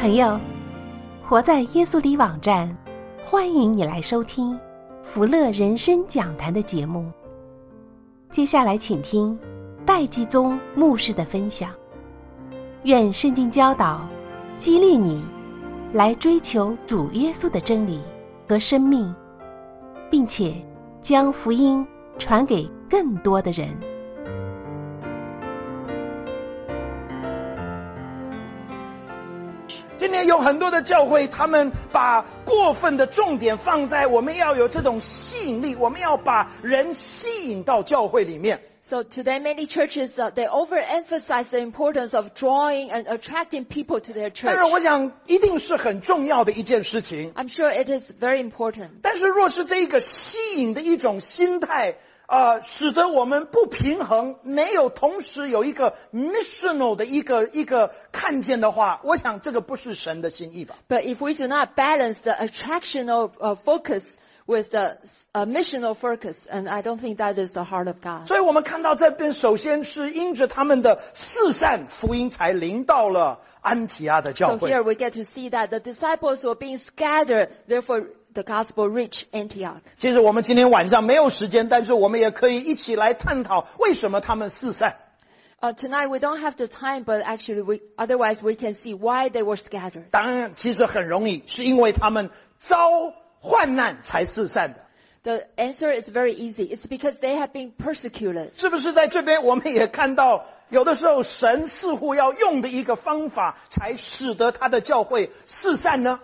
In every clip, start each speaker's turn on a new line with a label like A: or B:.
A: 朋友，活在耶稣里网站，欢迎你来收听福乐人生讲坛的节目。接下来请听戴基宗牧师的分享。愿圣经教导激励你来追求主耶稣的真理和生命，并且将福音传给更多的人。
B: 今天有很多的教会，他们把过分的重点放在我们要有这种吸引力，我们要把人吸引到教会里面。
C: So today many churches, they overemphasize the importance of drawing and attracting people to their church.
B: 当然我想一定是很重要的一件事情。
C: I'm sure it is very important.
B: 但是若是这一个吸引的一种心态，使得我们不平衡，没有同时有一个 missional 的一个看见的话，我想这个不是神的心意吧。
C: But if we do not balance the attractional focus with the missional focus, and I don't think that is the heart of God.
B: 所以我们看到这边首先是因着他们的四散，福音才临到了安提阿的教
C: So
B: 会。
C: here we get to see that the disciples were being scattered, therefore the gospel reached Antioch.
B: 其实我们今天晚上没有时间，但是我们也可以一起来探讨为什么他们四散。
C: Tonight we don't have the time, but actually otherwise we can see why they were scattered.
B: 当然其实很容易，是因为他们遭患难才四散的。
C: The answer is very easy. It's because they have been persecuted.
B: 是不是在这边我们也看到，有的时候神似乎要用的一个方法，才使得他的教会四散呢？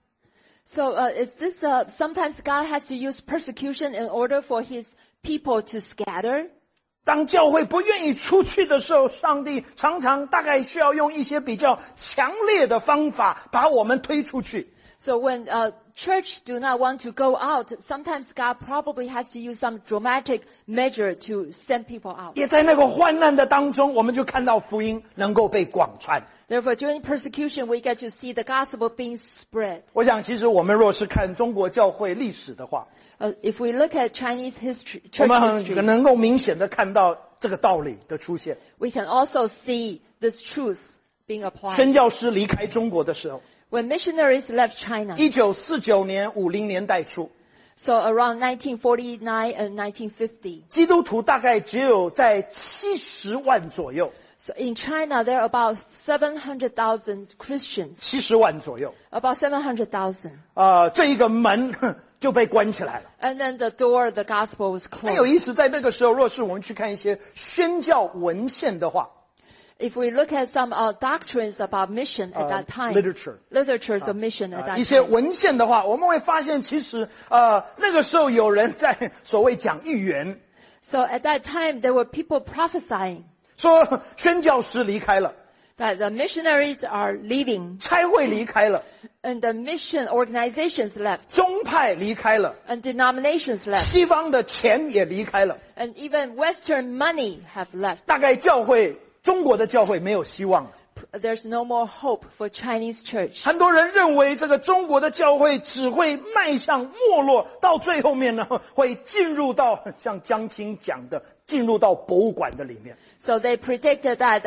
C: So is this sometimes God has to use persecution in order for his people to scatter?
B: 当教会不愿意出去的时候，上帝常常大概需要用一些比较强烈的方法把我们推出去。
C: So when church do not want to go out, sometimes God probably has to use some dramatic measure to send people out.
B: 也在那个患难的当中，我们就看到福音能够被广传。
C: Therefore, during persecution, we get to see the gospel being spread.
B: 我想其实我们若是看中国教会历史的话，
C: If we look at Chinese history,
B: 我
C: church
B: 们很
C: history,
B: 能够明显的看到这个道理的出现。
C: we can also see this truth being applied.
B: 宣教师离开中国的时候，
C: When missionaries left China,
B: 1949年50年代初，
C: so around 1949 and 1950,
B: 基督徒大概只有在70万左右，
C: so in China there are about 700,000 Christians,
B: 70万左右。
C: about 700,000.
B: 这一个门就被关起来了。
C: And then the door of the gospel was
B: 很有
C: closed.
B: 意思，在那个时候，若是我们去看一些宣教文献的话，
C: If we look at some doctrines about mission at that time, literatures of mission at that
B: 一些
C: time,
B: 文献的话，我们会发现，其实那个时候有人在所谓讲预言，
C: so at that time there were people prophesying
B: 说宣教师离开了，
C: that the missionaries are leaving
B: 差会离开了，
C: and the mission organizations left
B: 宗派离开了，
C: and denominations left
B: 西方的钱也离开了，
C: and even Western money have left.
B: 大概中国的教会没有希望了。
C: There's no more hope for Chinese church.
B: 很多人认为这个中国的教会只会迈向没落，到最后面呢，会进入到像江青讲的，进入到博物馆的里面。
C: So they predicted that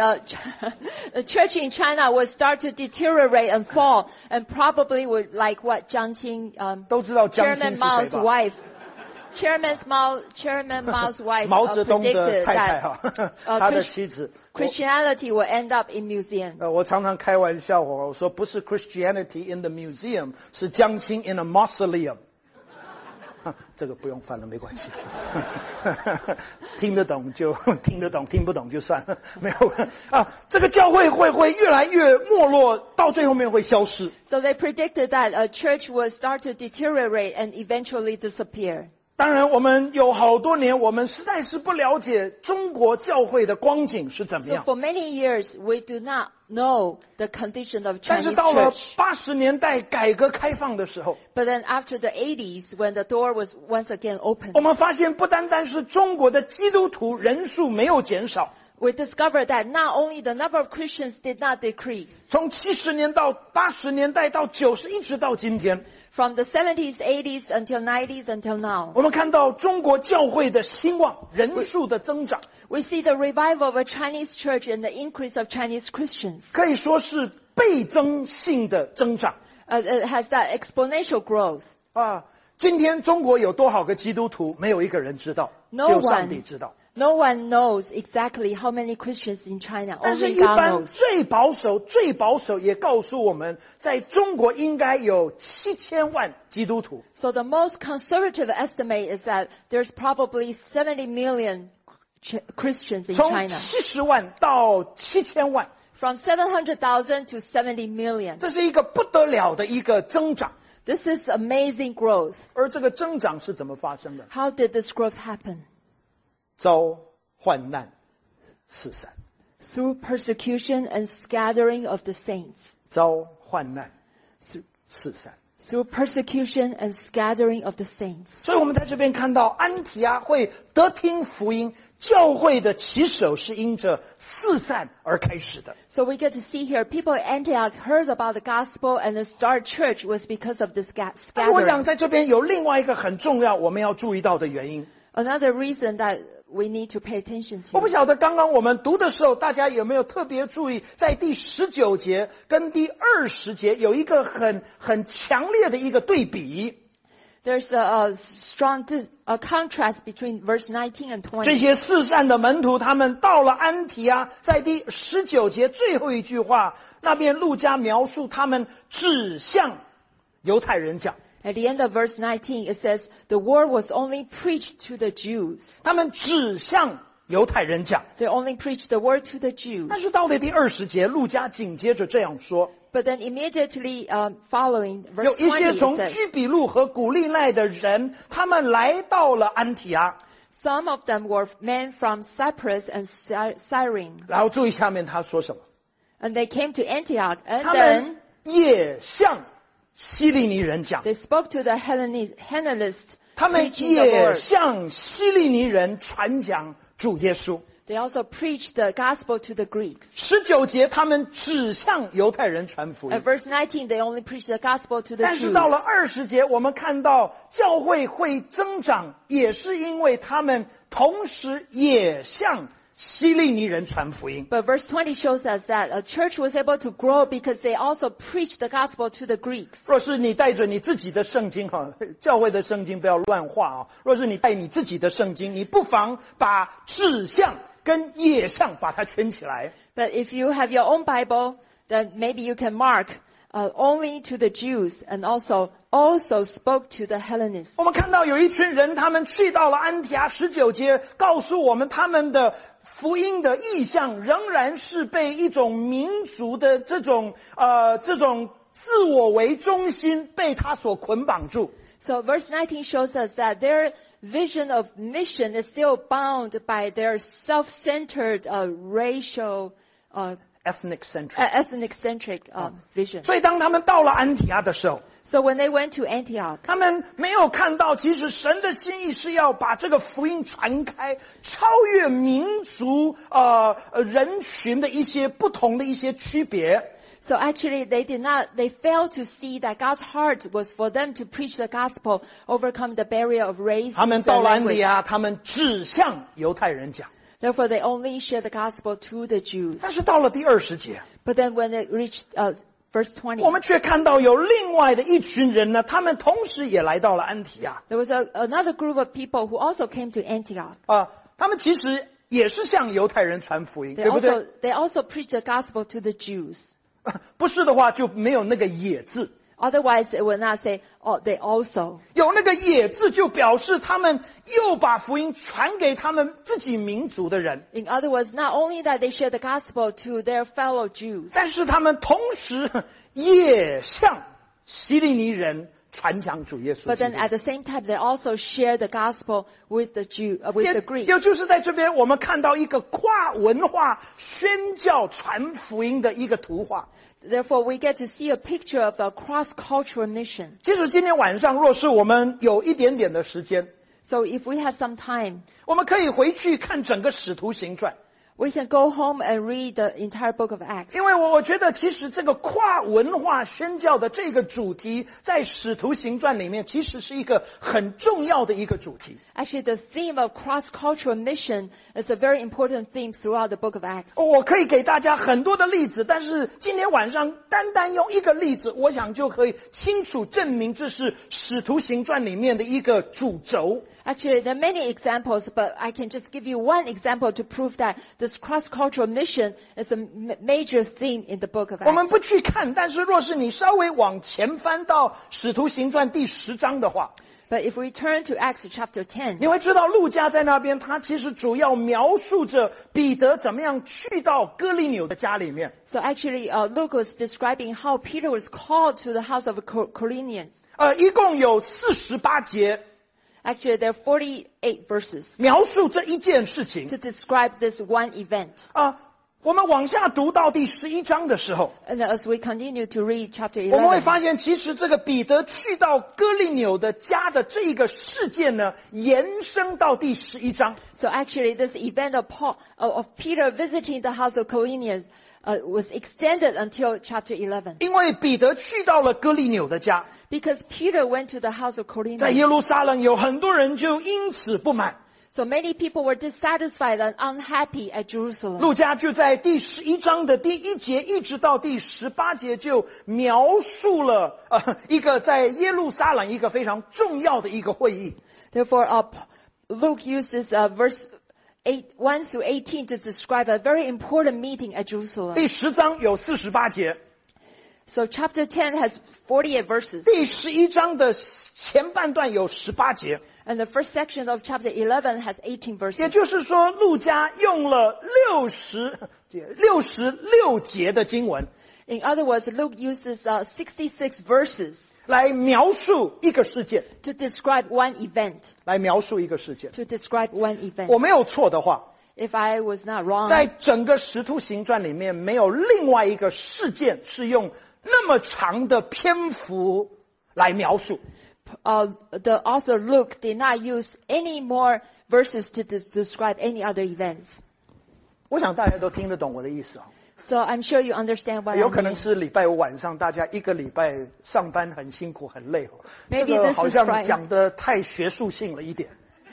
C: the church in China would start to deteriorate and fall, and probably would like what Jiang Qing,
B: 都知道江青
C: Chairman
B: 是谁
C: Mao's
B: 吧？
C: wife, Chairman Mao's wife
B: 毛泽东的
C: predicted
B: 太太
C: that
B: 他的妻子。
C: Christianity will end up in museums.
B: 我常常开玩笑，我说不是 Christianity in the museum， 是江青 in a mausoleum。这个不用翻了，没关系。听得懂就听得懂，听不懂就算了，没有这个教会会越来越没落，到最后面会消失。
C: So they predicted that a church will start to deteriorate and eventually disappear.
B: 当然我们有好多年，我们实在是不了解中国教会的光景是怎么
C: So
B: 样。
C: for many years, we do not know the condition of
B: 但是
C: Chinese
B: 到了
C: church.
B: 80年代改革开放的时候，
C: But then after the 80s, when the door was once again
B: 我
C: opened,
B: 们发现不单单是中国的基督徒人数没有减少，
C: we discovered that not only the number of Christians did not decrease.
B: 从70年到80年代到90，一直到今天，
C: From the 70s, 80s, until 90s, until now.
B: 我们看到中国教会的兴旺，人数的增长，
C: We see the revival of a Chinese church and the increase of Chinese Christians.
B: 可以说是倍增性的增长。
C: It has that exponential growth.
B: 今天中国有多少个基督徒，没有一个人知道，只有上帝知道。
C: No one knows exactly how many Christians in China.
B: 但是
C: Only
B: 一
C: God
B: 般
C: knows.
B: 最保守也告诉我们，在中国应该有7000万基督徒。
C: So the most conservative estimate is that there's probably 70 million Christians in
B: 从
C: China.
B: 70万到7000万，
C: From 700,000 to 70 million.
B: 这是一个不得了的一个增长。
C: This is amazing growth.
B: 而这个增长是怎么发生的？
C: How did this growth happen?
B: 遭患难四散，
C: Through persecution and scattering of the saints.
B: 遭患难
C: Through
B: 四散。
C: persecution and scattering of the saints.
B: 所以我们在这边看到安提阿会得听福音，教会的起手是因着四散而开始的。
C: So we get to see here, people at Antioch heard about the gospel and the start church was because of this
B: 但是我想
C: scattering.
B: 在这边有另外一个很重要我们要注意到的原因。
C: Another reason that we need to pay attention
B: 我不
C: to.
B: 晓得刚刚我们读的时候，大家有没有特别注意，在第19节跟第20节有一个很强烈的一个对比。
C: There's a strong contrast between verse 19 and 20.
B: 这些四散的门徒，他们到了安提阿，在第19节最后一句话，那边路加描述他们只向犹太人讲。
C: At the end of verse 19, it says, the word was only preached to the Jews.
B: 他们只向犹太人讲。
C: They only preached the word to the
B: 但
C: Jews.
B: 是到了第20节，路加紧接着这样说：
C: But then immediately following verse
B: 有一些
C: 20,
B: 从
C: it says,
B: 居比路和古利奈的人，他们来到了安提阿。
C: some of them were men from Cyprus and Cyrene.
B: 然后注意下面他说什么？
C: And they came to Antioch, and
B: 他
C: then
B: 们也向希利尼人讲，
C: they spoke to the Hellenists,
B: 他们
C: preaching the
B: 也
C: word.
B: 向希利尼人传讲主耶稣。
C: They also preached the gospel to the Greeks.
B: 19节，他们只向犹太人传福
C: At
B: 音。
C: verse 19, they only preached the gospel to the
B: 但是到了
C: Jews.
B: 20节，我们看到教会会增长，也是因为他们同时也向希利尼人传福音。
C: But verse 20 shows us that a church was able to grow because they also preached the gospel to the Greeks.
B: 若是你带着你自己的圣经教会的圣经不要乱画若是你带你自己的圣经，你不妨把指向跟也向把它圈起来。
C: But if you have your own Bible, then maybe you can mark only to the Jews and also spoke to the Hellenists.
B: 我们看到有一群人，他们去到了安提阿，19节告诉我们，他们的福音的意向仍然是被一种民族的这种自我为中心被他所捆绑住。
C: So verse 19 shows us that their vision of mission is still bound by their self-centered racial ethnic-centric vision.
B: 所以当他们到了安提阿的时候，
C: So when they went to Antioch,
B: 他们没有看到，其实神的心意是要把这个福音传开，超越民族人群的一些不同的一些区别。
C: so actually they failed to see that God's heart was for them to preach the gospel, overcome the barrier of race
B: 他们
C: and
B: 到了安提
C: language.
B: 阿，他们只向犹太人讲。
C: Therefore they only share the gospel to the Jews.
B: 但是到了第20节，
C: But then when they reached verse 20,
B: 我们却看到有另外的一群人呢，他们同时也来到了安提阿。
C: there was another group of people who also came to Antioch.
B: 他们其实也是向犹太人传福音，对不对？
C: They also preached the gospel to the Jews.
B: 不是的话就没有那个也字。
C: Otherwise, it would not say, oh, they also.
B: 有那个也字就表示他们又把福音传给他们自己民族的人。
C: In other words, not only that they share the gospel to their fellow Jews,
B: 但是他们同时也向希利尼人传讲主耶稣
C: but
B: 基
C: then
B: 督。
C: at the same time, they also share the gospel with the with the Greeks.
B: 也就是在这边我们看到一个跨文化宣教传福音的一个图画。
C: Therefore, we get to see a picture of a cross-cultural mission.
B: 其实今天晚上若是我们有一点点的时间，
C: So if we have some time,
B: 我们可以回去看整个使徒行传。
C: We can go home and read the entire book of Acts.
B: 因为我觉得其实这个跨文化宣教的这个主题，在使徒行传里面其实是一个很重要的一个主题。
C: Actually, the theme of cross-cultural mission is a very important theme throughout the book of Acts.
B: 我可以给大家很多的例子，但是今天晚上单单用一个例子，我想就可以清楚证明这是使徒行传里面的一个主轴。
C: Actually, there are many examples, but I can just give you one example to prove that this cross-cultural mission is a major theme in the book of
B: 我们
C: Acts.
B: 不去看，但是若是你稍微往前翻到使徒行传第10章的话，
C: But if we turn to Acts chapter 10,
B: 你会知道路加在那边，他其实主要描述着彼得怎么样去到哥利纽的家里面。
C: so actually Luke was describing how Peter was called to the house of Corinthians.
B: 一共有48节
C: Actually, there are 48 verses
B: 描述这一件事情
C: to describe this one event.
B: 我们往下读到第11章的时候，
C: And as we continue to read chapter
B: 我们会
C: 11,
B: 发现其实这个彼得去到哥利纽的家的这一个事件呢，延伸到第11章。
C: so actually this event of Peter visiting the house of Corinthians was extended until chapter 11.
B: 因为彼得去到了哥利纽的家，
C: Because Peter went to the house of
B: 在耶
C: Corinthians.
B: 路撒冷有很多人就因此不满。
C: So many people were dissatisfied and unhappy at Jerusalem.
B: 路加就在第11章的第1节一直到第18节就描述了一个在耶路撒冷一个非常重要的一个会议。
C: Therefore, Luke uses verse 1 through 18 to describe a very important meeting at Jerusalem.
B: 第10章有48节，
C: So chapter 10 has 48 verses.
B: 第11章的前半段有18节。
C: And the first section of chapter 11 has 18 verses.
B: 也就是说，路加用了66节的经文
C: In other words, Luke uses 66 verses
B: 来描述一个事件，
C: to describe one event.
B: 来描述一个事件。
C: To describe one event.
B: 我没有错的话，
C: If I was not wrong,
B: 在整个使徒行传里面，没有另外一个事件是用那么长的篇幅来描述。
C: the author Luke did not use any more verses to describe any other events.
B: 我想大家都听得懂我的意思。
C: So I'm sure you understand what I
B: 有可能
C: mean.
B: 是礼拜五晚上，大家一个礼拜上班很辛苦很累。这
C: Maybe
B: 个
C: this
B: 好
C: is
B: 像
C: Friday.
B: 讲得太学术性了一点。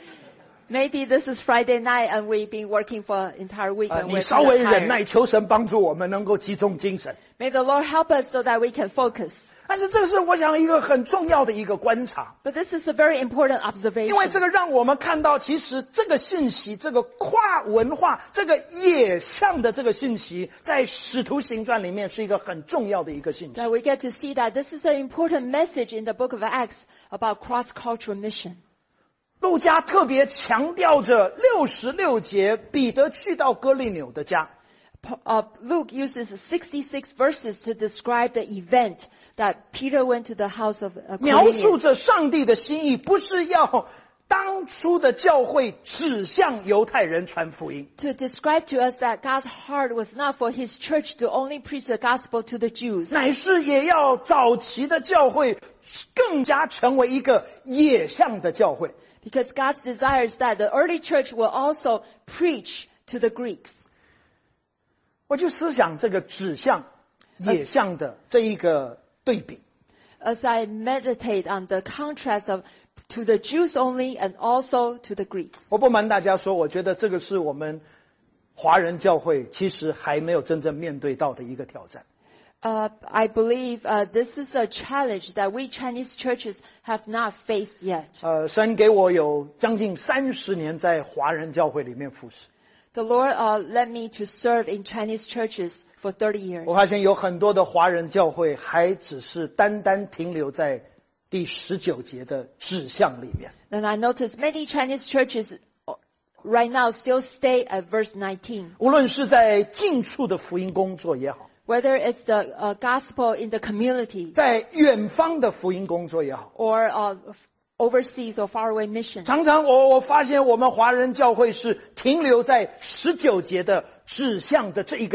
C: Maybe this is Friday night and we've been working for an entire week and
B: 你
C: we're
B: 稍微
C: kinda
B: 忍
C: tired.
B: 耐，求神帮助我们能够集中精神。
C: May the Lord help us so that we can focus.
B: 但是这是我想一个很重要的一个观察，
C: But this is a very important
B: 因为这
C: observation.
B: 个让我们看到，其实这个信息，这个跨文化、这个野象的这个信息，在使徒行传里面是一个很重要的一个信息。
C: That we get to see that this is an important message in the book of Acts about cross-cultural mission.
B: 路加特别强调着66节，彼得去到哥利纽的家。
C: Luke uses 66 verses to describe the event that Peter went to the house of
B: 描述
C: Corinthians.
B: 着上帝的心意，不是要当初的教会指向犹太人传福音，
C: To describe to us that God's heart was not for his church to only preach the gospel to the Jews,
B: 乃是也要早期的教会更加成为一个野象的教会。
C: because God's desire is that the early church will also preach to the Greeks.
B: 我就思想这个指向野象的这一个对比。
C: As I meditate on the contrast of to the Jews only and also to the Greeks.
B: 我不瞒大家说，我觉得这个是我们华人教会其实还没有真正面对到的一个挑战。
C: I believe this is a challenge that we Chinese churches have not faced yet.
B: 神给我有将近30年在华人教会里面服侍。
C: The Lord led me to serve in Chinese churches for 30 years.
B: 我发现有很多的华人教会还只是单单停留在第19节的指向里面。
C: And I noticed many Chinese churches right now still stay at verse 19.
B: 无论是在近处的福音工作也好，
C: Whether it's the gospel in the community
B: 在远方的福音工作也好，
C: or overseas or faraway missions.
B: 常常我发现我们华人教会是停留在19节的指向的这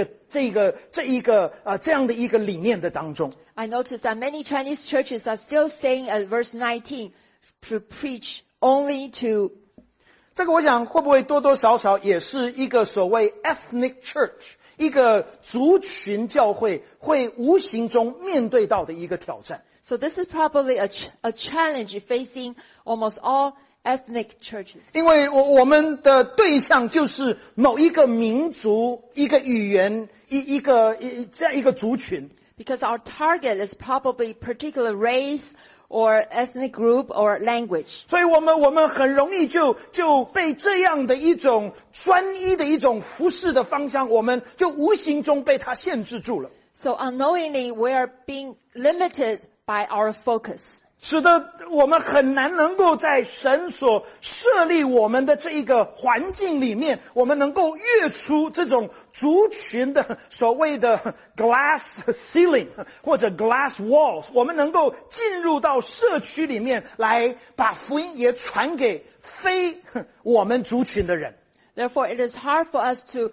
B: 样的一个理念的当中。
C: I noticed that many Chinese churches are still staying at verse 19 to preach only to
B: 这个我想会不会多多少少也是一个所谓 ethnic church， 一个族群教会会无形中面对到的一个挑战。
C: So this is probably a challenge facing almost all ethnic churches.
B: 因为我们的对象就是某一个民族、一个语言、这样一个族群。
C: Because our target is probably particular race or ethnic group or language.
B: 所以我们很容易就被这样的一种专一的一种服事的方向，我们就无形中被它限制住了。
C: So unknowingly we are being limited by our focus.
B: 使得我们很难能够在神所设立我们的这一个环境里面，我们能够跃出这种族群的所谓的 glass ceiling 或者 glass walls， 我们能够进入到社区里面来把福音也传给非我们族群的人。
C: Therefore, it is hard for us to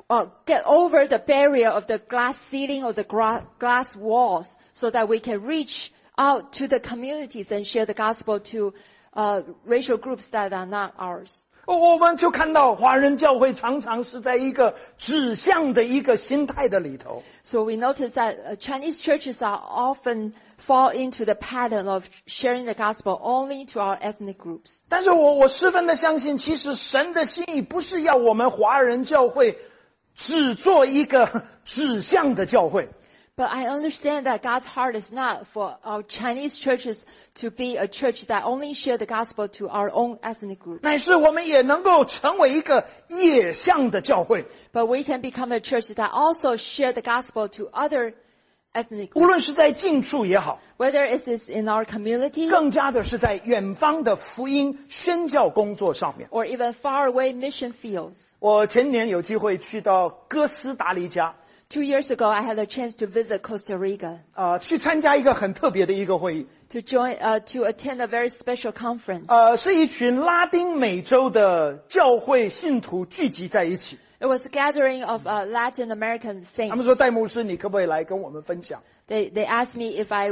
C: get over the barrier of the glass ceiling or the glass walls so that we can reach out to the communities and share the gospel to racial groups that are not ours.
B: 我们就看到华人教会常常是在一个指向的一个心态的里头。
C: So we notice that Chinese churches are often fall into the pattern of sharing the gospel only to our ethnic groups.
B: 但是我十分的相信，其实神的心意不是要我们华人教会只做一个指向的教会。
C: But I understand that God's heart is not for our Chinese churches to be a church that only share the gospel to our own ethnic group.
B: 乃是我们也能够成为一个野向的教会。
C: But we can become a church that also share the gospel to other ethnic
B: 无
C: groups.
B: 论是在近处也好，
C: Whether it is in our community
B: 更加的是在远方的福音宣教工作上面。
C: or even far away mission fields.
B: 我前年有机会去到哥斯达黎加，
C: 2 years ago, I had a chance to visit Costa Rica
B: 去参加一个很特别的一个会议。
C: to attend a very special conference.
B: 是一群拉丁美洲的教会信徒聚集在一起。
C: It was a gathering of Latin American
B: 他
C: saints.
B: 们说戴牧师，你可不可以来跟我们分享？
C: They asked me if I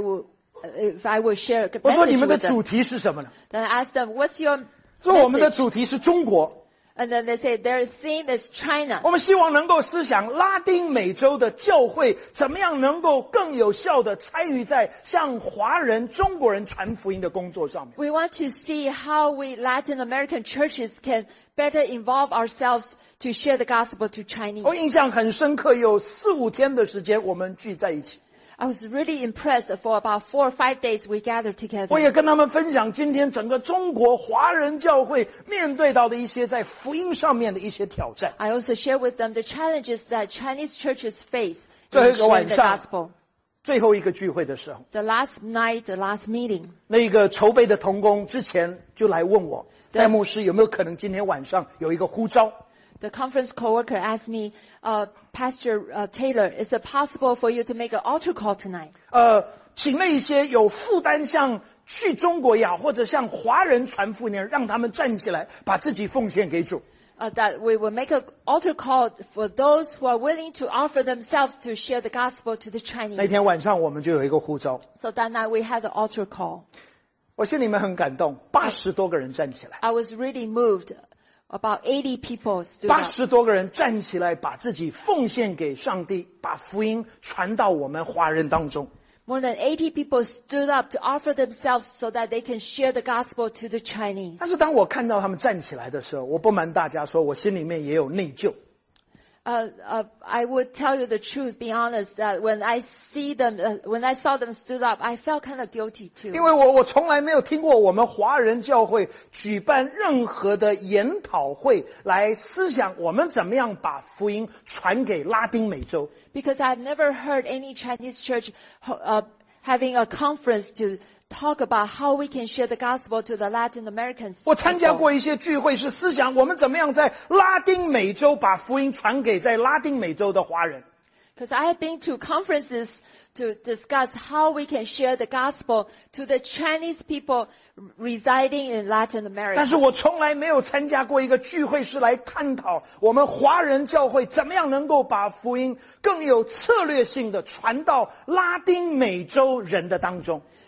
C: would share a
B: 我说你
C: message
B: 们的
C: with them.
B: 主题是什么呢？
C: Then I asked them, "What's your
B: 说我们的
C: message?"
B: 主题是中国。
C: And then they said their theme is China.
B: 我们希望能够思想拉丁美洲的教会怎么样能够更有效地参与在向华人、中国人传福音的工作上面。
C: We want to see how we Latin American churches can better involve ourselves to share the gospel to Chinese.
B: 我印象很深刻，有4、5天的时间我们聚在一起。
C: I was really impressed. For about 4 or 5 days, we gathered
B: 我
C: together.
B: 也跟他们分享今天整个中国华人教会面对到的一些在福音上面的一些挑战。
C: I also share with them the challenges that Chinese churches face
B: 最后
C: in
B: 一个晚
C: sharing the
B: 上
C: gospel.
B: 最后一个聚会的时候，
C: The last night, the last meeting,
B: 那个筹备的同工之前就来问我，戴牧师有没有可能今天晚上有一个呼召？
C: the conference co-worker asked me, Pastor Taylor, is it possible for you to make an altar call tonight?
B: 请那一些有负担向去中国呀，或者向华人传福音，让他们站起来，把自己奉献给主。
C: That we will make an altar call for those who are willing to offer themselves to share the gospel to the
B: 那
C: Chinese.
B: 天晚上我们就有一个呼召，
C: So that night we had the altar call.
B: 我心里面很感动，80多个人站起来。
C: I was really moved. About 80 people stood up.
B: 80多个人站起来，把自己奉献给上帝，把福音传到我们华人当中。
C: More than 80 people stood up to offer themselves so that they can share the gospel to the Chinese.
B: 但是当我看到他们站起来的时候，我不瞒大家说，我心里面也有内疚。
C: I would tell you the truth, be honest, that when I saw them stood up, I felt kind of guilty
B: 因
C: too.
B: 为我从来没有听过我们华人教会举办任何的研讨会来思想我们怎么样把福音传给拉丁美洲。
C: Because I've never heard any Chinese church having a conference to talk about how we can share the gospel to the Latin Americans.
B: 我参加过一些聚会，是思想我们怎么样在拉丁美洲把福音传给在拉丁美洲的华人。
C: Because I have been to conferences to discuss how we can share the gospel to the Chinese people residing in Latin
B: 但是
C: America.
B: 我从来没有参加过一个聚会是来探讨我们华人教会怎么样能够把福音更有策略性的传到拉丁美洲人的当中。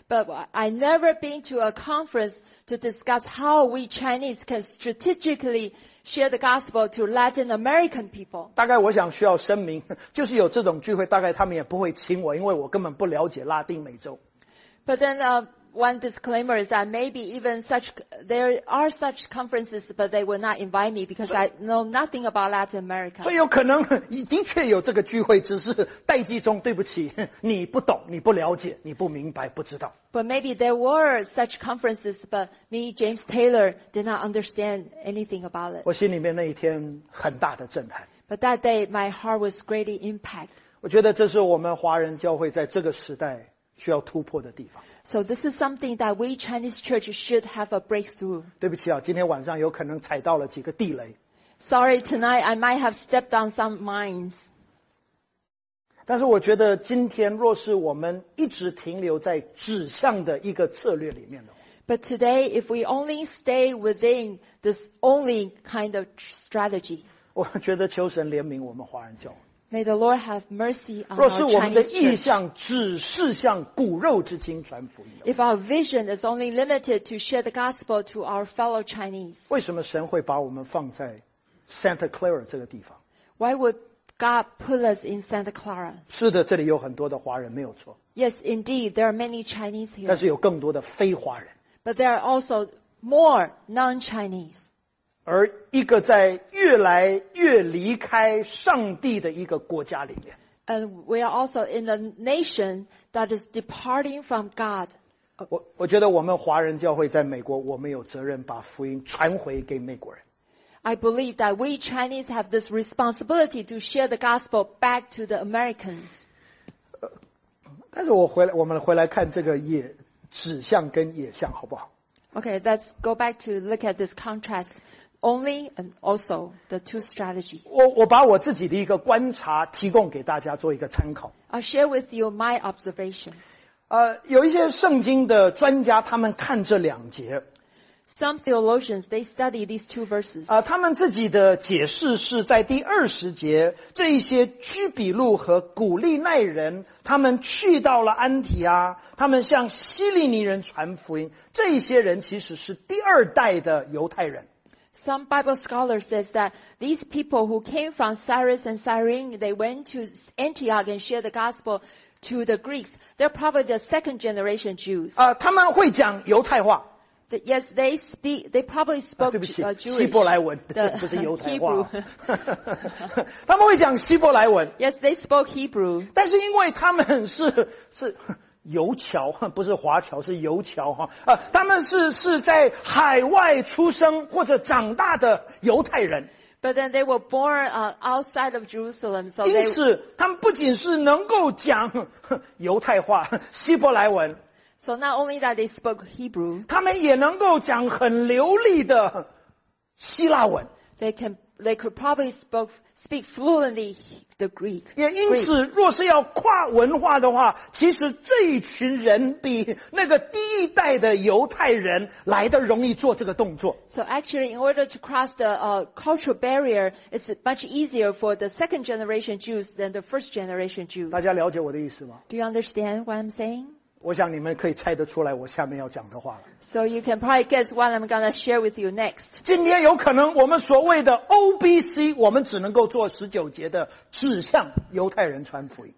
C: But I never been to a conference to discuss how we Chinese can strategically share the gospel to Latin American people.
B: 大概我想需要声明，就是有这种聚会，大概他们也不会请我，因为我根本不了解拉丁美洲。
C: But then one disclaimer is that maybe even there are such conferences, but they will not invite me because I know nothing about Latin America.
B: 所以有可能的确有这个聚会，只是代际中对不起，你不懂，你不了解，你不明白，不知道。
C: But maybe there were such conferences, but me, James Taylor, did not understand anything about it.
B: 我心里面那一天很大的震撼。
C: But that day, my heart was greatly impacted.
B: 我觉得这是我们华人教会在这个时代需要突破的地方。
C: So this is something that we Chinese church should have a breakthrough.
B: 对不起啊，今天晚上有可能踩到了几个地雷。
C: Sorry, tonight I might have stepped on some mines.
B: 但是我觉得今天若是我们一直停留在指向的一个策略里面的话，
C: But today, if we only stay within this only kind of strategy,
B: 我觉得求神怜悯我们华人教会。
C: may the Lord have mercy on
B: 若
C: our
B: 是我们的
C: Chinese
B: 意
C: church.
B: 向只是向骨肉之亲传福音的，
C: If our vision is only limited to share the gospel to our fellow Chinese,
B: 为什么神会把我们放在 Santa Clara 这个地方？
C: why would God put us in Santa Clara?
B: 是的，这里有很多的华人，没有错，
C: Yes, indeed, there are many Chinese here.
B: 但是有更多的非华人。
C: But there are also more non-Chinese.
B: 而一个在越来越离开上帝的一个国家里面，
C: And we are also in a nation that is departing from God.
B: 我觉得我们华人教会在美国，我们有责任把福音传回给美国人。
C: I believe that we Chinese have this responsibility to share the gospel back to the Americans.
B: 但是我们回来看这个指向跟野向好不好？
C: Okay, let's go back to look at this contrast. Only and also the two strategies.
B: 我把我自己的一个观察提供给大家做一个参考。
C: I'll share with you my observation.
B: 有一些圣经的专家，他们看这两节，
C: Some theologians, they study these two verses.
B: 他们自己的解释是在第20节，这一些居比路和古利奈人，他们去到了安提阿，他们向希利尼人传福音，这一些人其实是第二代的犹太人。
C: Some Bible scholars says that these people who came from Cyrus and Cyrene, they went to Antioch and shared the gospel to the Greeks. They're probably the second generation Jews.
B: 他们会讲犹太话。
C: Yes, they probably spoke
B: 对不起，
C: Jewish.
B: 希伯来文
C: the
B: 不是犹太
C: Hebrew.
B: 话。他们会讲希伯来文，
C: Yes, they spoke Hebrew.
B: 但是因为他们是油侨，不是华侨，是油侨哈。他们是在海外出生或者长大的犹太人，
C: But then they were born outside of Jerusalem, so
B: 因
C: they
B: 此他们不仅是能够讲犹太话、希伯来文，
C: so not only that they spoke Hebrew,
B: 他们也能够讲很流利的希腊文。
C: they could probably speak fluently the Greek.
B: 也因此，若是要跨文化的话，其实这一群人比那个第一代的犹太人来得容易做这个动作。
C: So actually, in order to cross the cultural barrier, it's much easier for the second generation Jews than the first generation Jews.
B: 大家了解我的意思吗？
C: Do you understand what I'm saying?
B: 我想你们可以猜得出来我下面要讲的话了。
C: So you can probably guess what I'm going to share with you next.
B: 今天有可能我们所谓的 OBC， 我们只能够做19节的指向犹太人传福音。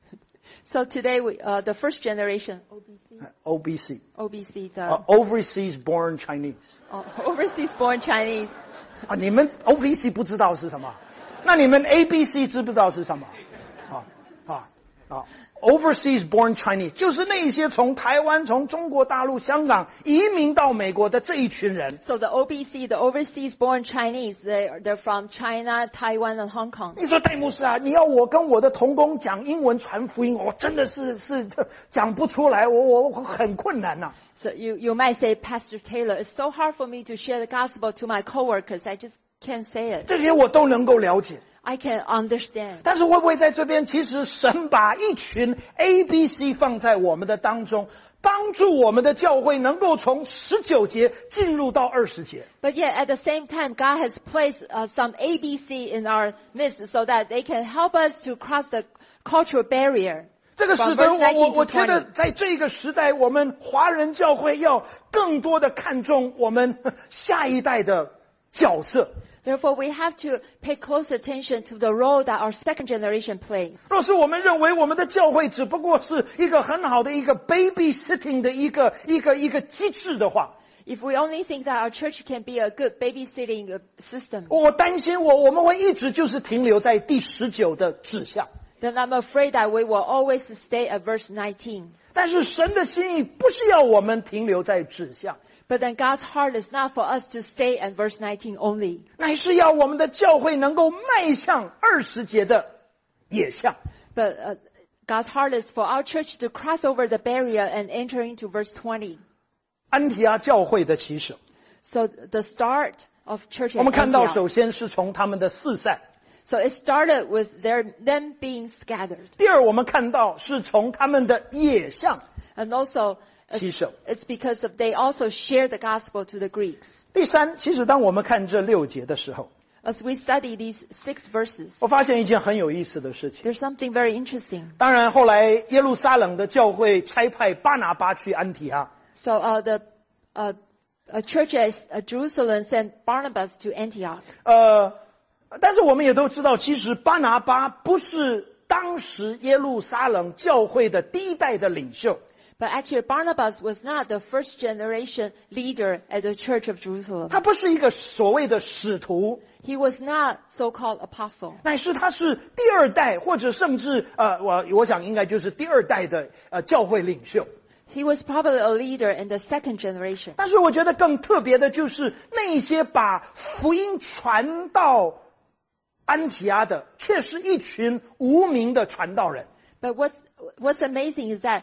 C: So today, the first generation,
B: OBC
C: OBC, the
B: Overseas Born Chinese。
C: overseas born Chinese.
B: 你们 OBC 不知道是什么？那你们 ABC 知不知道是什么？Overseas born Chinese 就是那些从台湾、从中国大陆、香港移民到美国的这一群人。
C: So the OBC, the overseas born Chinese, they're from China, Taiwan, and Hong Kong.
B: 你说戴牧师啊，你要我跟我的同工讲英文传福音，我真的是讲不出来，我很困难呐。
C: So you might say, Pastor Taylor, it's so hard for me to share the gospel to my coworkers. I just can't say it.
B: 这些我都能够了解。
C: I can understand.
B: 但是会不会在这边，其实神把一群 ABC 放在我们的当中，帮助我们的教会能够从19节进入到20节。
C: But yet, at the same time, God has placed some ABC in our midst so that they can help us to cross the cultural barrier.
B: 这个使
C: From
B: 得
C: verse 19 to
B: 我觉得
C: 20.
B: 在这个时代，我们华人教会要更多的看重我们下一代的角色。
C: Therefore, we have to pay close attention to the role that our second generation plays.
B: 若是我们认为我们的教会只不过是一个很好的一个 babysitting 的一个机制的话，
C: If we only think that our church can be a good babysitting system,
B: 我担心我们会一直就是停留在第19的指向。
C: then I'm afraid that we will always stay at verse 19.
B: 但是神的心意不是要我们停留在指向，
C: But then God's heart is not for us to stay at verse 19 only,
B: 乃是要我们的教会能够迈向20节的野象。
C: but God's heart is for our church to cross over the barrier and enter into verse 20.
B: 安提阿教会的起手，
C: So the start of church
B: 我们
C: at
B: 看到
C: Antioch.
B: 首先是从他们的四散，
C: So it started with them being scattered.
B: 第二我们看到是从他们的野象
C: And also,
B: 起手，
C: it's because of they also shared the gospel to the Greeks.
B: 第三，其实当我们看这6节的时候，
C: As we study these 6 verses,
B: 我发现一件很有意思的事情。
C: there's something very interesting.
B: 当然后来耶路撒冷的教会差派巴拿巴去安提阿，
C: So the church at Jerusalem sent Barnabas to Antioch.
B: 但是我们也都知道，其实巴拿巴不是当时耶路撒冷教会的第一代的领袖，
C: But actually Barnabas was not the first generation leader at the church of Jerusalem.
B: 他不是一个所谓的使徒，
C: He was not so-called apostle.
B: 乃是他是第2代或者甚至我想应该就是第2代的教会领袖。
C: He was probably a leader in the second generation.
B: 但是我觉得更特别的就是那些把福音传到安提阿的，却是一群无名的传道人。
C: But what's amazing is that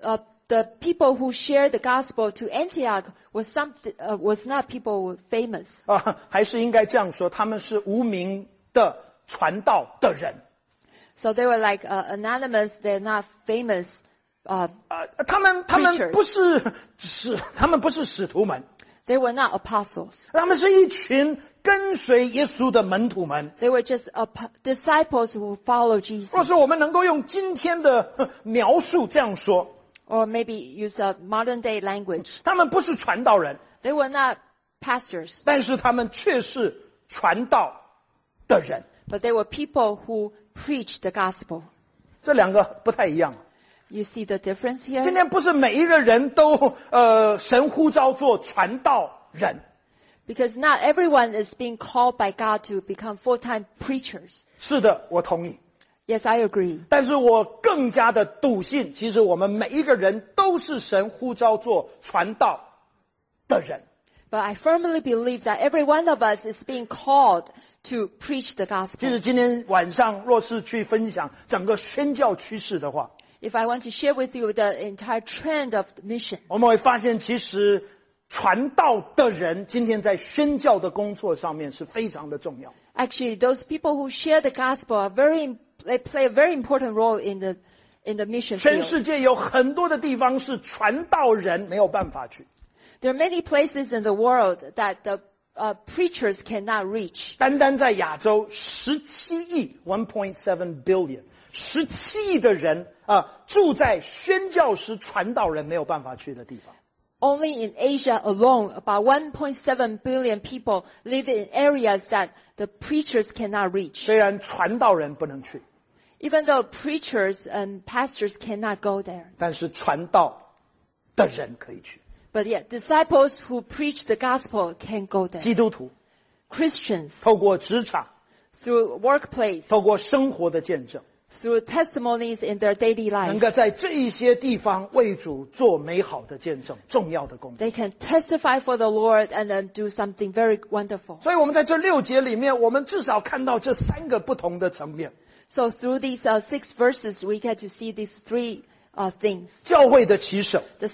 C: the people who shared the gospel to Antioch was not people famous.
B: 还是应该这样说，他们是无名的传道的人。
C: So they were like anonymous. They're not famous.
B: 他们不是使徒们，
C: They were not apostles.
B: 他们是一群跟随耶稣的门徒们。
C: They were just disciples who follow
B: 若
C: Jesus.
B: 是我们能够用今天的描述这样说，
C: Or maybe use a modern day language.
B: 他们不是传道人，
C: They were not pastors,
B: 但是他们却是传道的人。
C: but they were people who preached the gospel.
B: 这两个不太一样。
C: You see the difference
B: 今
C: here?
B: 天不是每一个人都神呼召做传道人，
C: Because not everyone is being called by God to become full-time preachers.
B: 是的，我同意。
C: Yes, I agree.
B: 但是我更加的笃信，其实我们每一个人都是神呼召做传道的人。
C: But I firmly believe that every one of us is being called to preach the
B: 其
C: gospel.
B: 实今天晚上若是去分享整个宣教趋势的话，
C: If I want to share with you the entire trend of the mission,
B: 我们会发现，其实传道的人今天在宣教的工作上面是非常的重要。
C: actually those people who share the gospel they play a very important role in the mission
B: 全
C: field.
B: 世界有很多的地方是传道人没有办法去，
C: There are many places in the world that the preachers cannot reach.
B: 单单在亚洲17亿 1.7 billion 17亿的人住在宣教师传道人没有办法去的地方。
C: Only in Asia alone, about 1.7 billion people live in areas that the preachers cannot reach.
B: 虽然传道人不能去，
C: Even though preachers and pastors cannot go there.
B: 但是传道的人可以去。
C: But yet, disciples who preach the gospel can go there.
B: 基督徒
C: Christians,
B: 透过职场，
C: through workplace,
B: 透过生活的见证，
C: through testimonies in their daily
B: 能
C: life,
B: 够在这一些地方为主做美好的见证，重要的工作。
C: they can testify for the Lord and then do something very wonderful.
B: 所以我们在这6节里面，我们至少看到这3个不同的层面。
C: So through these 6 verses, we get to see these 3 things.
B: 教会的起手，
C: The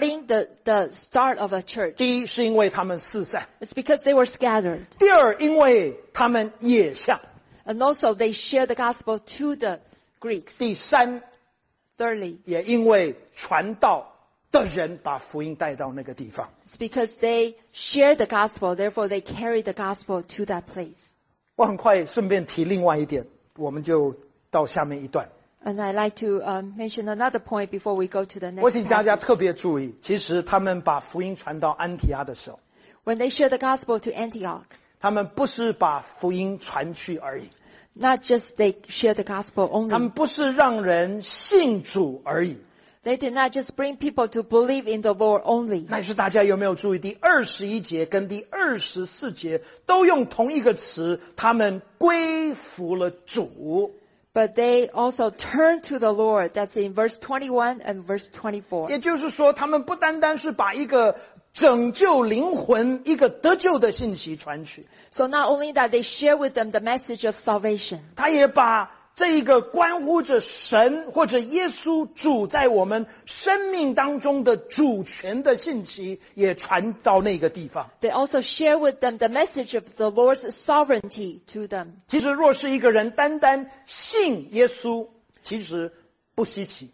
C: start of a church.
B: 第一是因为他们四散，
C: It's because they were scattered.
B: 第二因为他们野向，
C: And also they shared the gospel to the Greeks.
B: 第三
C: Thirdly,
B: 也因为传道的人把福音带到那个地方。
C: it's because they shared the gospel, therefore they carried the gospel to that place.
B: 我很快顺便提另外一点，我们就到下面一段。
C: And I'd like to mention another point before we go to the
B: 我
C: next
B: 请大家
C: passage.
B: 特别注意，其实他们把福音传到安提阿的时候，
C: When they share the gospel to Antioch,
B: 他们不是把福音传去而已，
C: not just they share the gospel
B: 他们
C: only.
B: 不是让人信主而已，
C: They did not just bring people to believe in the Lord only.
B: 但是大家有没有注意，第21节跟第24节都用同一个词，他们归服了主。
C: But they also turn to the Lord. That's in verse 21 and verse 24.
B: 也就是说，他们不单单是把一个拯救灵魂、一个得救的信息传去，
C: So not only that, they share with them the message of salvation.
B: 他也把这一个关乎着神或者耶稣主在我们生命当中的主权的信息也传到那个地方。
C: They also share with them the message of the Lord's sovereignty to them.
B: 其实若是一个人单单信耶稣，其实不稀奇。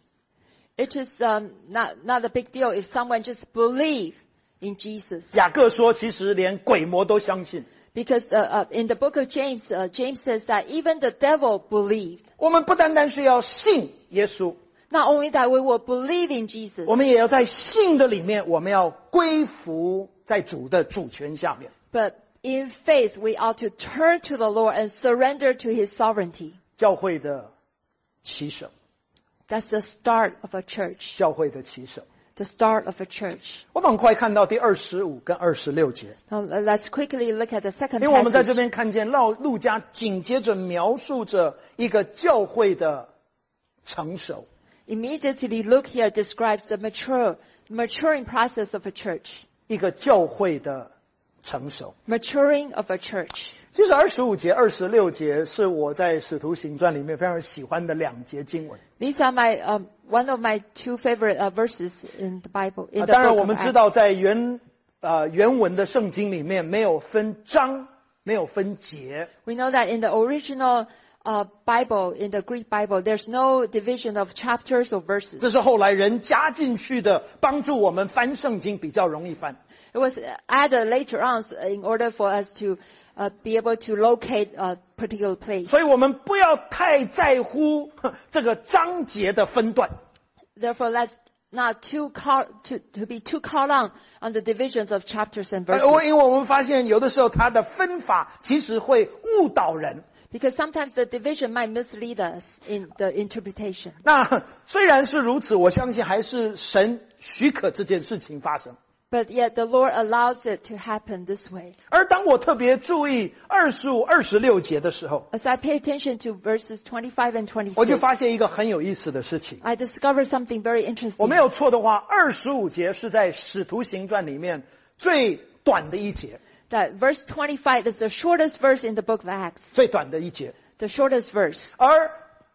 C: It is not a big deal if someone just believe in Jesus.
B: 雅各说，其实连鬼魔都相信。
C: Because in the book of James, James says that even the devil believed.
B: 我们不单单是要信耶稣，
C: Not only that, we will believe in Jesus,
B: 我们也要在信的里面，我们要归服在主的主权下面。
C: but in faith, we ought to turn to the Lord and surrender to His sovereignty.
B: 教会的起手，
C: That's the start of a church.
B: 教会的起手。
C: The start of a church.
B: 我们很快看到第25跟26节，
C: Now, let's quickly look at the second
B: 因为我们在这
C: passage.
B: 边看见路加紧接着描述着一个教会的成熟。
C: Immediately look here describes the maturing process of a church.
B: 一个教会的成熟。
C: Maturing of a church.
B: 其实25节、26节是我在使徒行传里面非常喜欢的两节经文。
C: These are my one of my two favorite verses in the Bible. In the
B: 当然
C: book
B: 我
C: of
B: 们知
C: Acts.
B: 道在原文的圣经里面没有分章，没有分节。
C: We know that in the original Bible, in the Greek Bible, there's no division of chapters or verses.
B: 这是后来人加进去的，帮助我们翻圣经比较容易翻。
C: It was added later on in order for us to be able to locate a particular place.
B: 所以我们不要太在乎这个章节的分段。
C: Therefore, let's not to be too caught on the divisions of chapters and verses.
B: 因为我们发现有的时候它的分法其实会误导人。
C: Because sometimes the division might mislead us in the interpretation.
B: 那虽然是如此，我相信还是神许可这件事情发生。
C: But yet the Lord allows it to happen this way.
B: 而当我特别注意25、26节的时候，
C: As I pay attention to verses 25 and
B: 我就
C: 26,
B: 发现一个很有意思的事情。
C: I discovered something very
B: 我
C: interesting.
B: 没有错的话，25节是在使徒行传里面最短的一节，
C: That verse 25 is the shortest verse in the book of Acts.
B: 最短的一节。
C: The shortest verse.
B: 而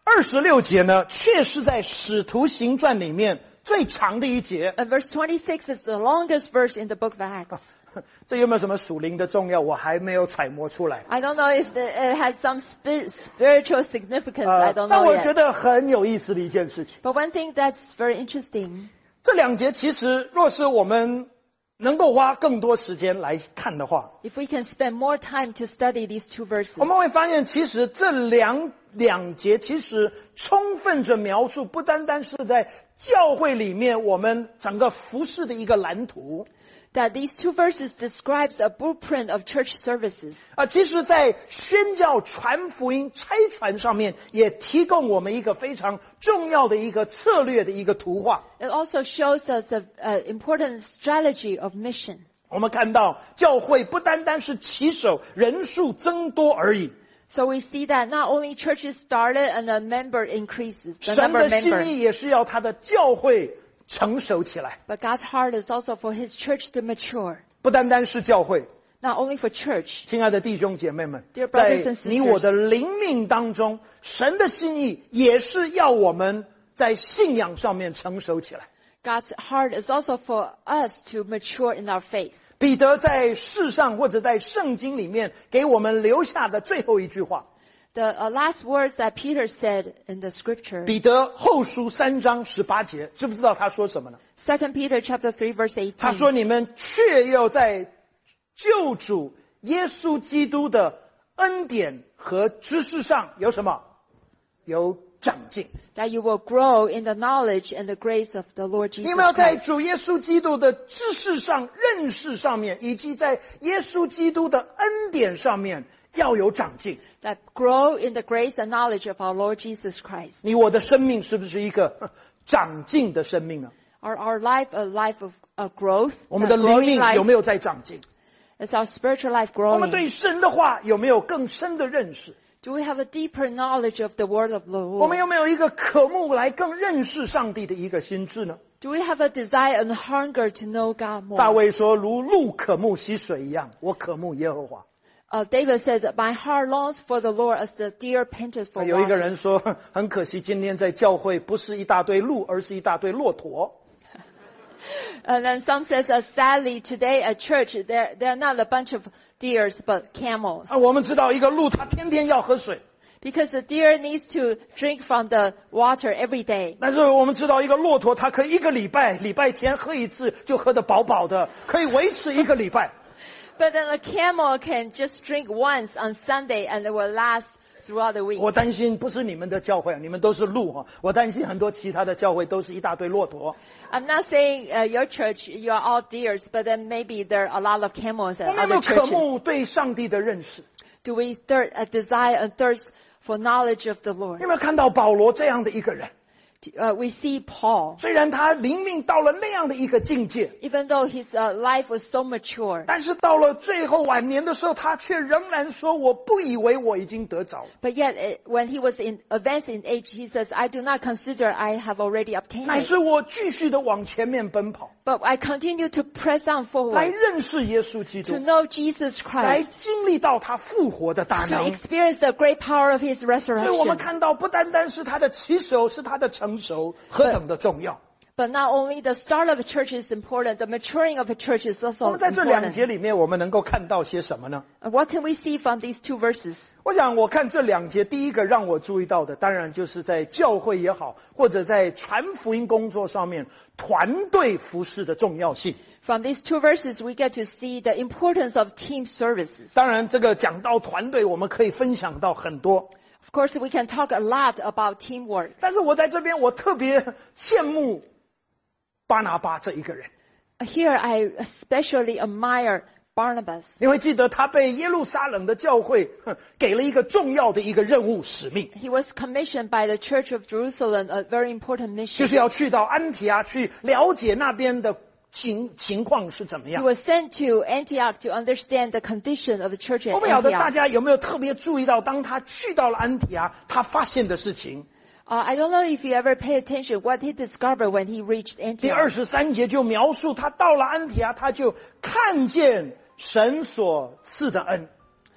B: 26节呢，却是在使徒行传里面最长的一节。
C: And verse 26 is the longest verse in the book of Acts.
B: 这有没有什么属灵的重要？我还没有揣摩出来。
C: I don't know if it has some spiritual significance. I don't
B: 但
C: know
B: 我觉
C: yet.
B: 得很有意思的一件事情。
C: But one thing that's very interesting,
B: 这两节其实，若是我们能够花更多时间来看的话，
C: if we can spend more time to study these two verses,
B: 我们会发现，其实这两节其实充分着描述，不单单是在教会里面我们整个服事的一个蓝图。
C: that these two verses describes a blueprint of church services.
B: 其实在宣教传福音差传上面也提供我们一个非常重要的一个策略的一个图画。
C: It also shows us an important strategy of mission.
B: 我们看到教会不单单是起手人数增多而已，
C: So we see that not only churches started and the member increases, the
B: 神
C: number
B: 的
C: of
B: 心
C: members,
B: 意也是要他的教会成熟起来，
C: but God's heart is also for His church to mature.
B: 不单单是教会。
C: Not only for church,
B: 亲爱的弟兄姐妹们，
C: Dear
B: 在
C: brothers and sisters
B: 你我的灵命当中，神的心意也是要我们在信仰上面成熟起来。
C: God's heart is also for us to mature in our faith.
B: 彼得在世上或者在圣经里面给我们留下的最后一句话，
C: The last words that Peter said in the scripture,
B: 彼得后书3章18节，知不知道他说什么呢？
C: 2 Peter chapter 3 verse
B: 他说：
C: 18.
B: 你们却要在救主耶稣基督的恩典和知识上有什么？有长进。
C: that you will grow in the knowledge and the grace of the Lord Jesus
B: 你们要在
C: Christ.
B: 主耶稣基督的知识上、认识上面，以及在耶稣基督的恩典上面要有长进。
C: That grow in the grace and knowledge of our Lord Jesus Christ.
B: 你我的生命是不是一个长进的生命呢？
C: Our life a life of growth.
B: 我们的
C: a
B: 灵
C: growing
B: 命
C: life.
B: 有没有在长进？
C: Is our spiritual life
B: 我们
C: growing?
B: 对神的话有没有更深的认识？
C: Do we have a deeper knowledge of the word of the
B: 我们
C: Lord?
B: 有没有一个渴慕来更认识上帝的一个心智呢？
C: Do we have a desire and hunger to know God
B: 大
C: more?
B: 卫说：“如鹿渴慕溪水一样，我渴慕耶和华。”
C: David says, "My heart longs for the Lord as the deer panteth for
B: 有一个
C: water."
B: 人说：“很可惜，今天在教会不是一大堆鹿，而是一大堆骆驼。”
C: And then some says, sadly, today at church, they're not a bunch of deers, but camels.
B: 我们知道一个鹿，它天天要喝水，
C: Because the deer needs to drink from the water every day.
B: 但是我们知道一个骆驼，它可以一个礼拜天喝一次就喝得饱饱的，可以维持一个礼拜。
C: But then a camel can just drink once on Sunday and it will last throughout the week.
B: 我担心不是你们的教会，你们都是鹿哈。我担心很多其他的教会都是一大堆骆驼。
C: I'm not saying your church, you are all deers, but then maybe there are a lot of camels
B: 我
C: at
B: 们有没有
C: other
B: 渴
C: churches.
B: 慕对上帝的认识？
C: Do we desire and thirst for knowledge of the
B: 你
C: Lord?
B: 有没有看到保罗这样的一个人？
C: We see Paul,
B: 虽然他灵命到了那样的一个境界，
C: even though his life was so mature,
B: 但是到了最后晚年的时候，他却仍然说：“我不以为我已经得着了。”
C: but yet when he was advanced in age, he says, I do not consider I have already obtained
B: 乃
C: it,
B: 是我继续的往前面奔跑，
C: but I continue to press on
B: 来
C: forward
B: 认识耶稣基
C: to
B: 督，
C: know Jesus
B: 来
C: Christ,
B: 经历到他复活的大
C: to
B: 能。
C: experience the great power of his
B: 所以我们
C: resurrection.
B: 看到，不单单是他的起手，是他的成熟何等的重要。
C: But not only the start of a church is important, the maturing of a church is
B: 我
C: also
B: 们在这两
C: important.
B: 节里面，我们能够看到些什么呢？
C: What can we see from these two verses?
B: 我想，我看这两节，第一个让我注意到的，当然就是在教会也好，或者在传福音工作上面，团队服事的重要性。
C: From these two verses, we get to see the importance of team services.
B: 当然，这个讲到团队，我们可以分享到很多。
C: Of course, we can talk a lot about teamwork.
B: 但是我在这边，我特别羡慕巴拿巴这一个人。
C: Here, I especially admire Barnabas.
B: 你会记得他被耶路撒冷的教会给了一个重要的一个任务使命，
C: He was commissioned by the Church of Jerusalem, a very important
B: 就
C: mission.
B: 是要去到安提阿去了解那边的情况是怎么
C: He
B: 样。
C: was sent to Antioch to understand the condition of the church
B: 我
C: at
B: 不晓得大
C: Antioch.
B: 家有没有特别注意到，当他去到了安提阿，他发现的事情。
C: I don't know if you ever pay attention what he discovered when he reached
B: 第
C: Antioch.
B: 23节就描述他到了安提阿，他就看见神所赐的恩。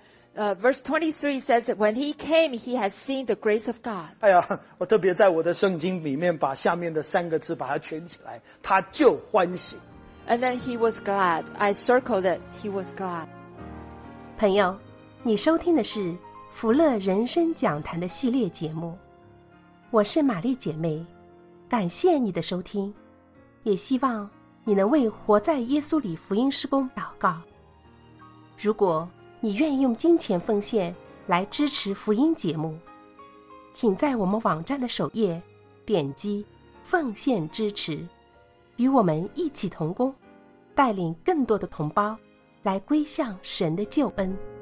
C: Verse 23 says that when he came, he has seen the grace of God.
B: 哎呀，我特别在我的圣经里面把下面的3个字把它圈起来，他就欢喜。
C: And then he was glad. I circled it. He was glad.
A: 朋友，你收听的是福乐人生讲坛的系列节目，我是玛丽姐妹，感谢你的收听，也希望你能为活在耶稣里福音事工祷告。如果你愿意用金钱奉献来支持福音节目，请在我们网站的首页点击奉献支持，与我们一起同工，带领更多的同胞来归向神的救恩。